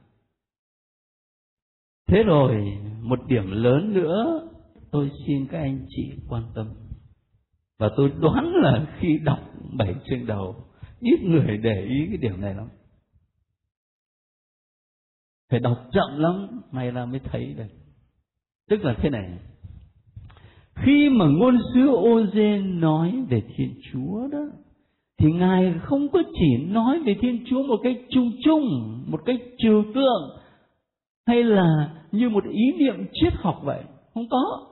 Thế rồi, một điểm lớn nữa, tôi xin các anh chị quan tâm. Và tôi đoán là khi đọc bảy chương đầu, ít người để ý cái điểm này lắm. Phải đọc chậm lắm, mày là mới thấy được. Tức là thế này. Khi mà ngôn sứ Ô-dê nói về Thiên Chúa đó, thì Ngài không có chỉ nói về Thiên Chúa một cách chung chung, một cách trừu tượng, hay là như một ý niệm triết học vậy, Không có.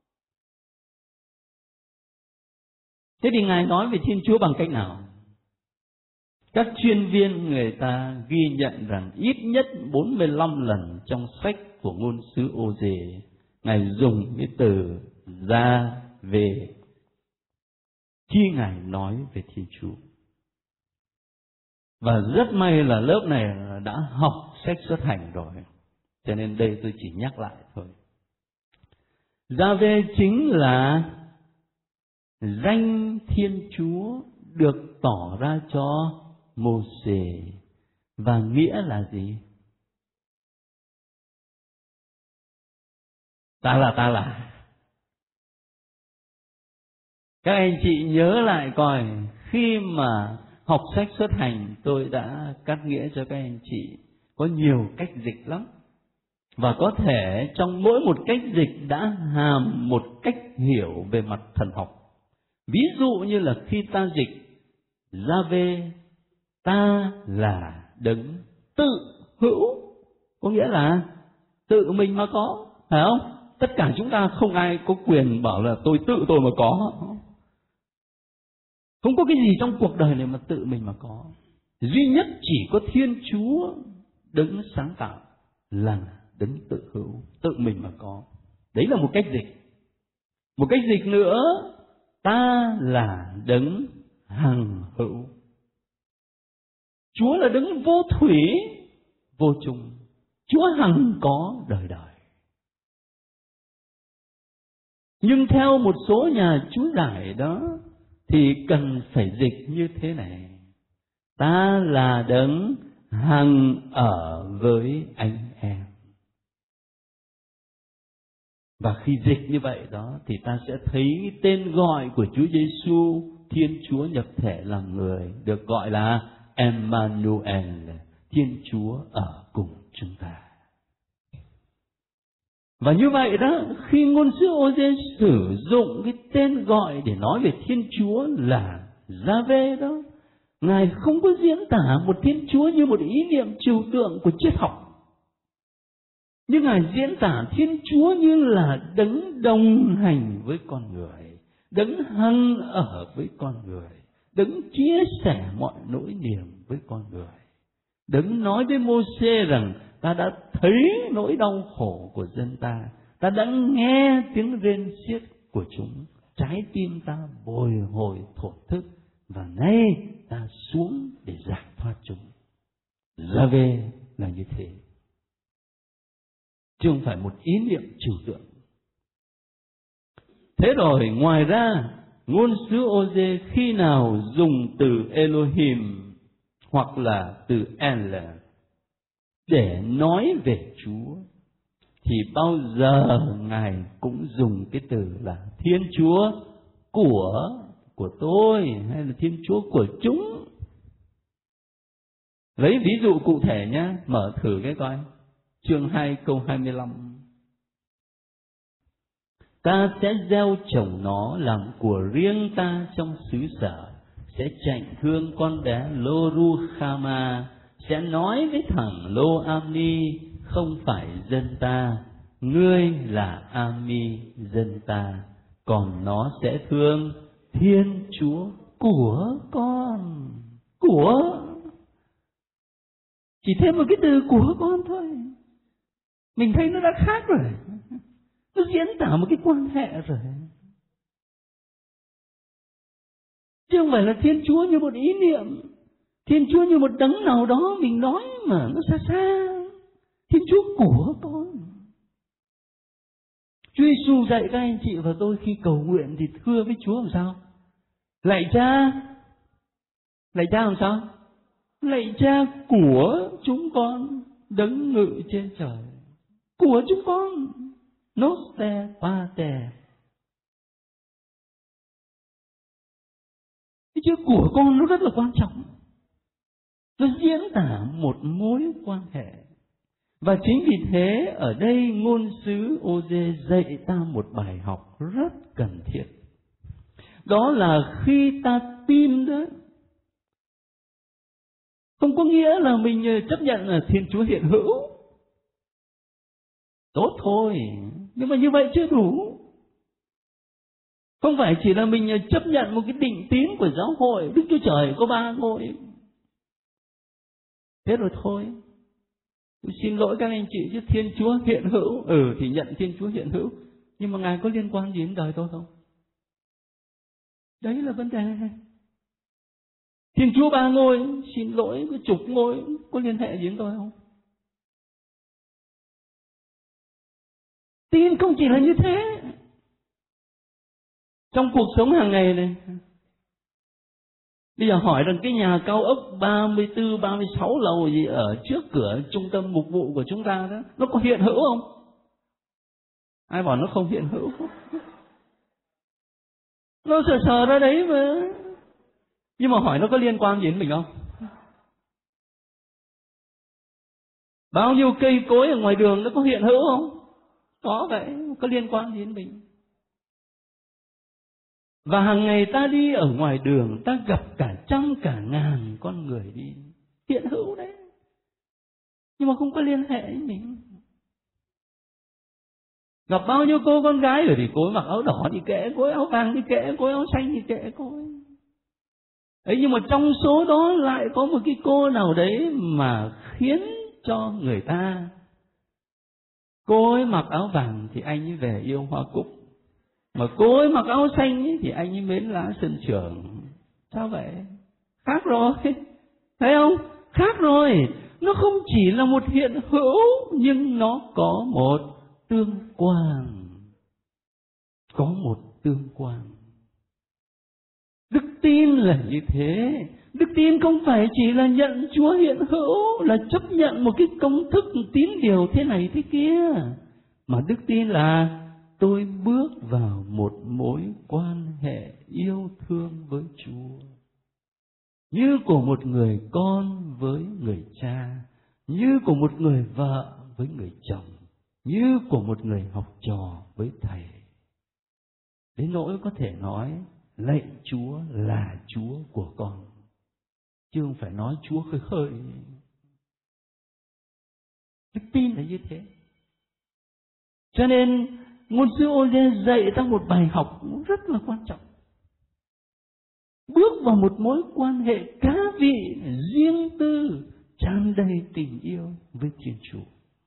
Thế thì Ngài nói về Thiên Chúa bằng cách nào? Các chuyên viên người ta ghi nhận rằng ít nhất bốn mươi lăm lần trong sách của ngôn sứ Ô-dê, Ngài dùng cái từ ra về khi Ngài nói về Thiên Chúa. Và rất may là lớp này đã học sách Xuất Hành rồi, cho nên đây tôi chỉ nhắc lại thôi. Gia-vê chính là danh Thiên Chúa được tỏ ra cho Mô-sê, và nghĩa là gì? Ta là ta là. Các anh chị nhớ lại coi, khi mà học sách Xuất Hành tôi đã cắt nghĩa cho các anh chị, có nhiều cách dịch lắm. Và có thể trong mỗi một cách dịch đã hàm một cách hiểu về mặt thần học. Ví dụ như là khi ta dịch Gia-vê, ta là đấng tự hữu, có nghĩa là tự mình mà có, phải không? Tất cả chúng ta không ai có quyền bảo là tôi tự tôi mà có. Không có cái gì trong cuộc đời này mà tự mình mà có. Duy nhất chỉ có Thiên Chúa đấng sáng tạo là đấng tự hữu, tự mình mà có. Đấy là một cách dịch. Một cách dịch nữa, ta là đấng hằng hữu. Chúa là đấng vô thủy, vô chung. Chúa hằng có đời đời. Nhưng theo một số nhà chú giải đó thì cần phải dịch như thế này: ta là đấng hằng ở với anh em. Và khi dịch như vậy đó thì ta sẽ thấy tên gọi của Chúa Giêsu, Thiên Chúa nhập thể làm người, được gọi là Emmanuel, Thiên Chúa ở cùng chúng ta. Và như vậy đó, khi ngôn sứ Ô-dê sử dụng cái tên gọi để nói về Thiên Chúa là Gia-vê đó, Ngài không có diễn tả một Thiên Chúa như một ý niệm trừu tượng của triết học, nhưng Ngài diễn tả Thiên Chúa như là đấng đồng hành với con người, đấng hằng ở với con người, đấng chia sẻ mọi nỗi niềm với con người, đấng nói với Mô-sê rằng ta đã thấy nỗi đau khổ của dân ta, ta đã nghe tiếng rên xiết của chúng, trái tim ta bồi hồi thổn thức, và nay ta xuống để giải thoát chúng. Gia-vê là như thế, chứ không phải một ý niệm trừu tượng. Thế rồi ngoài ra, ngôn sứ Ô-dê khi nào dùng từ Elohim hoặc là từ El để nói về Chúa thì bao giờ Ngài cũng dùng cái từ là Thiên Chúa của của tôi hay là Thiên Chúa của chúng. Lấy ví dụ cụ thể nhé, mở thử cái coi. Chương hai câu hai mươi lăm. Ta sẽ gieo trồng nó làm của riêng ta trong xứ sở, sẽ chạnh thương con bé Lô-ru-khama, sẽ nói với thằng Lô-am-ni, không phải dân ta, ngươi là Ami dân ta, còn nó sẽ thương Thiên Chúa của con. Của, chỉ thêm một cái từ của con thôi, mình thấy nó đã khác rồi, nó diễn tả một cái quan hệ rồi, chứ không phải là Thiên Chúa như một ý niệm, Thiên Chúa như một đấng nào đó mình nói mà nó xa xa. Thiên Chúa của con. Chúa Giêsu dạy các anh chị và tôi khi cầu nguyện thì thưa với Chúa làm sao? Lạy Cha. Lạy Cha làm sao? Lạy Cha của chúng con đấng ngự trên trời. Của chúng con. Noster Pater. Cái chữ của con nó rất là quan trọng. Nó diễn tả một mối quan hệ. Và chính vì thế ở đây ngôn sứ Ô-dê dạy ta một bài học rất cần thiết. Đó là khi ta tin đó, không có nghĩa là mình chấp nhận là Thiên Chúa hiện hữu. Tốt thôi, Nhưng mà như vậy chưa đủ. Không phải chỉ là mình chấp nhận một cái định tín của giáo hội, Đức Chúa Trời có ba ngôi, thế rồi thôi. Tôi xin lỗi các anh chị chứ Thiên Chúa hiện hữu, ừ thì nhận Thiên Chúa hiện hữu, nhưng mà Ngài có liên quan gì đến đời tôi không? Đấy là vấn đề. Thiên Chúa ba ngôi, xin lỗi, có chục ngôi có liên hệ gì đến tôi không? Tin không chỉ là như thế. Trong cuộc sống hàng ngày này, bây giờ hỏi rằng cái nhà cao ốc ba mươi tư, ba mươi sáu lầu gì ở trước cửa trung tâm mục vụ của chúng ta đó, nó có hiện hữu không? Ai bảo nó không hiện hữu? Nó sờ sờ ra đấy mà. Nhưng mà hỏi nó có liên quan gì đến mình không? Bao nhiêu cây cối ở ngoài đường nó có hiện hữu không? Có vậy, có liên quan gì đến mình? Và hàng ngày ta đi ở ngoài đường, ta gặp cả trăm cả ngàn con người đi, hiện hữu đấy, nhưng mà không có liên hệ với mình. Gặp bao nhiêu cô con gái rồi thì cô ấy mặc áo đỏ thì kệ cô ấy, áo vàng thì kệ cô ấy, áo xanh thì kệ cô ấy. Ấy nhưng mà trong số đó lại có một cái cô nào đấy mà khiến cho người ta, cô ấy mặc áo vàng thì anh ấy về yêu hoa cúc, mà cô ấy mặc áo xanh ấy, thì anh ấy mến lá sân trường. Sao vậy? Khác rồi. Thấy không? Khác rồi. Nó không chỉ là một hiện hữu, nhưng nó có một tương quan. Có một tương quan. Đức tin là như thế. Đức tin không phải chỉ là nhận Chúa hiện hữu, là chấp nhận một cái công thức tín điều thế này thế kia. Mà đức tin là tôi bước vào một mối quan hệ yêu thương với Chúa, như của một người con với người cha, như của một người vợ với người chồng, như của một người học trò với thầy. Đến nỗi có thể nói lạy Chúa là Chúa của con, chứ không phải nói Chúa khơi khơi. Đức tin là như thế. Cho nên ngôn sứ Ô-dê dạy ta một bài học rất là quan trọng. Bước vào một mối quan hệ cá vị, riêng tư, tràn đầy tình yêu với Thiên Chúa.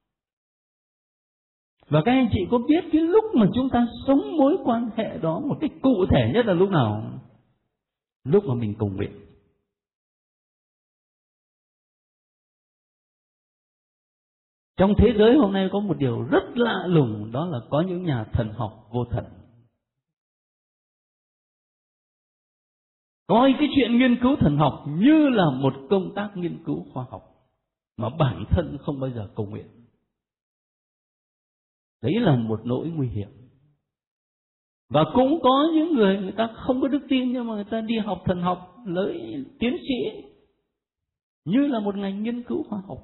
Và các anh chị có biết cái lúc mà chúng ta sống mối quan hệ đó một cách cụ thể nhất là lúc nào? Lúc mà mình cầu nguyện. Trong thế giới hôm nay có một điều rất lạ lùng, đó là có những nhà thần học vô thần. Coi cái chuyện nghiên cứu thần học như là một công tác nghiên cứu khoa học, mà bản thân không bao giờ cầu nguyện. Đấy là một nỗi nguy hiểm. Và cũng có những người, người ta không có đức tin, nhưng mà người ta đi học thần học, lấy tiến sĩ, như là một ngành nghiên cứu khoa học.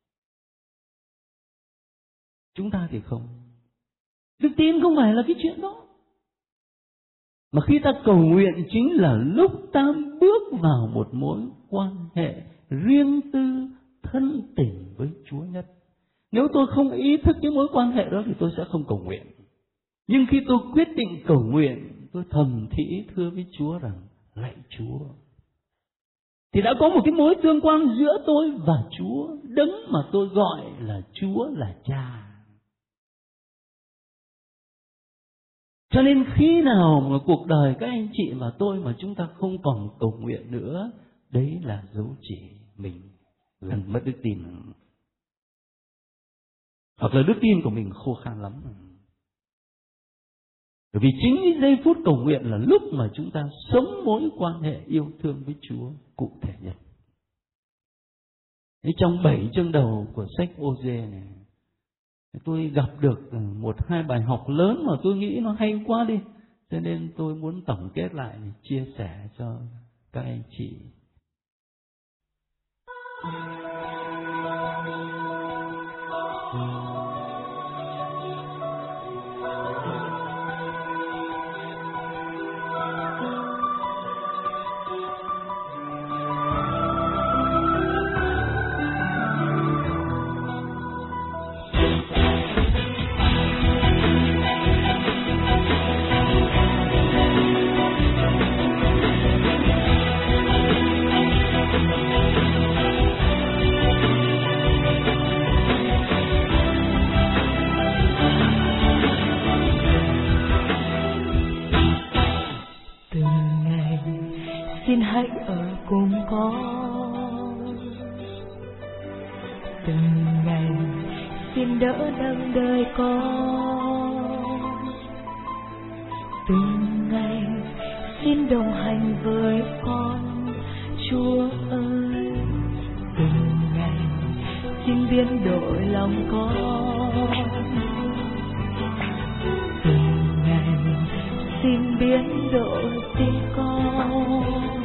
Chúng ta thì không. Đức tin không phải là cái chuyện đó. Mà khi ta cầu nguyện chính là lúc ta bước vào một mối quan hệ riêng tư, thân tình với Chúa nhất. Nếu tôi không ý thức cái mối quan hệ đó thì tôi sẽ không cầu nguyện. Nhưng khi tôi quyết định cầu nguyện, tôi thầm thì thưa với Chúa rằng lạy Chúa, thì đã có một cái mối tương quan giữa tôi và Chúa, đấng mà tôi gọi là Chúa là Cha. Cho nên khi nào mà cuộc đời các anh chị và tôi mà chúng ta không còn cầu nguyện nữa, đấy là dấu chỉ mình gần mất đức tin. Hoặc là đức tin của mình khô khan lắm. Bởi vì chính những giây phút cầu nguyện là lúc mà chúng ta sống mối quan hệ yêu thương với Chúa cụ thể nhất. Thế trong bảy chương đầu của sách Ô-dê này, tôi gặp được một hai bài học lớn mà tôi nghĩ nó hay quá đi. Cho nên tôi muốn tổng kết lại, chia sẻ cho các anh chị. hãy ở cùng con. Từng ngày xin đỡ nâng đời con, từng ngày xin đồng hành với con. Chúa ơi, từng ngày xin biến đổi lòng con, từng ngày xin biến đổi tim con,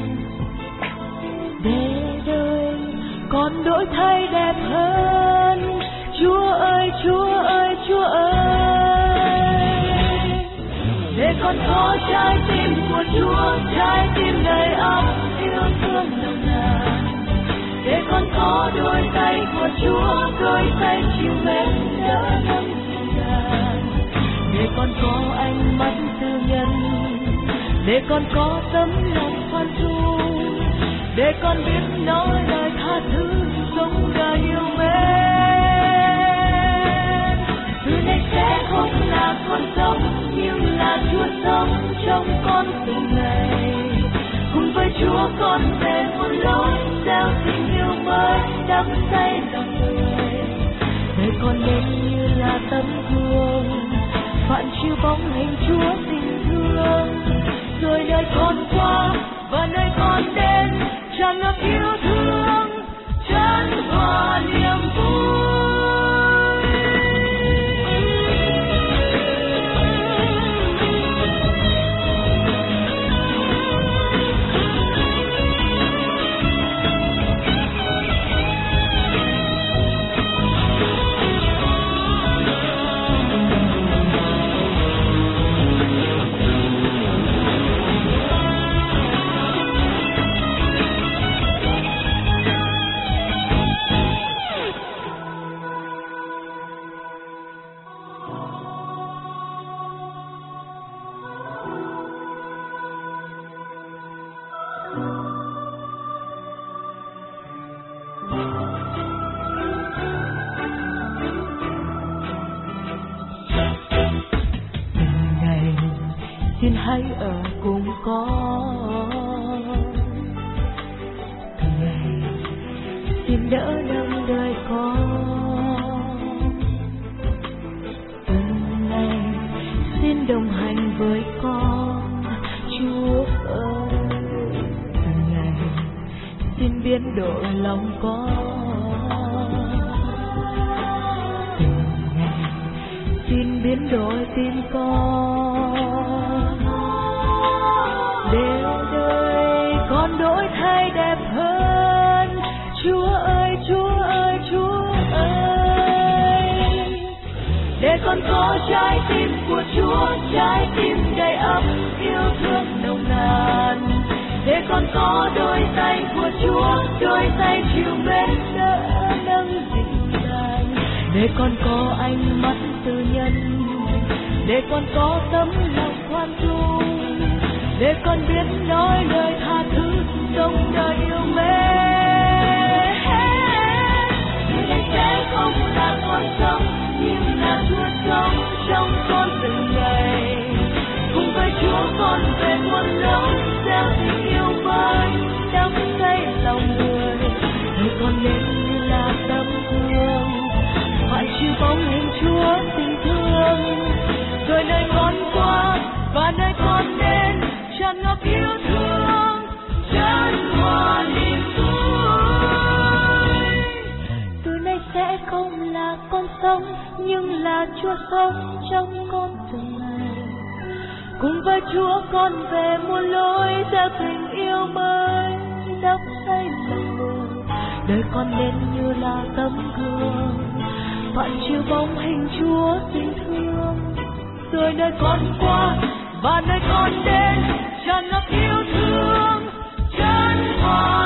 để đời con đổi thay đẹp hơn. Chúa ơi, Chúa ơi, Chúa ơi, để con có trái tim của Chúa, trái tim đầy ắp yêu thương nồng nàn. Để con có đôi tay của Chúa, đôi tay chịu mến đỡ nâng dịu dàng. Để con có ánh mắt tư nhân, để con có tấm lòng khoan dung, để con biết nói lời tha thứ, sống đời yêu mến. Từ nay sẽ không là con sống, nhưng là Chúa sống trong con từng ngày. Cùng với Chúa con về một lối gieo tình yêu mới, đắm say lòng người. Đời con nên như là tấm gương phản chiếu bóng hình Chúa tình thương. Rồi đời con qua và nơi con đến tràn ngập yêu thương, chân hòa niềm vui. Xin hãy ở cùng con, từng ngày xin đỡ nâng đời con, từng ngày xin đồng hành với con. Chúa ơi, từng ngày xin biến đổi lòng con, từng ngày xin biến đổi tim con. Để đời con đổi thay đẹp hơn. Chúa ơi, Chúa ơi, Chúa ơi, để con có trái tim của Chúa, trái tim đầy ắp yêu thương nồng nàn. Để con có đôi tay của Chúa, đôi tay chịu mến đỡ nâng dịu dàng. Để con có ánh mắt tư nhân, để con có tấm lòng khoan dung, để con biết nói lời tha thứ, sống đời yêu mến. Người này sẽ không là con sống, nhưng là Chúa sống trong con từng ngày. Cùng với Chúa con về muôn lối gieo tình yêu mới, đắm say lòng người. Đời con nên như là tấm gương phản chiếu bóng hình Chúa tình thương. Rồi nơi con qua và nơi con đến tràn ngập yêu thương, chân hòa niềm vui. Từ nay sẽ không là con sống, nhưng là Chúa sống trong con từng ngày. Cùng với Chúa con về muôn lối gieo tình yêu mới, đắm say lòng người. Đời con nên như là tấm gương phản chiếu bóng hình Chúa tình thương. Rồi nơi con qua và nơi con đến tràn ngập yêu thương, chân hòa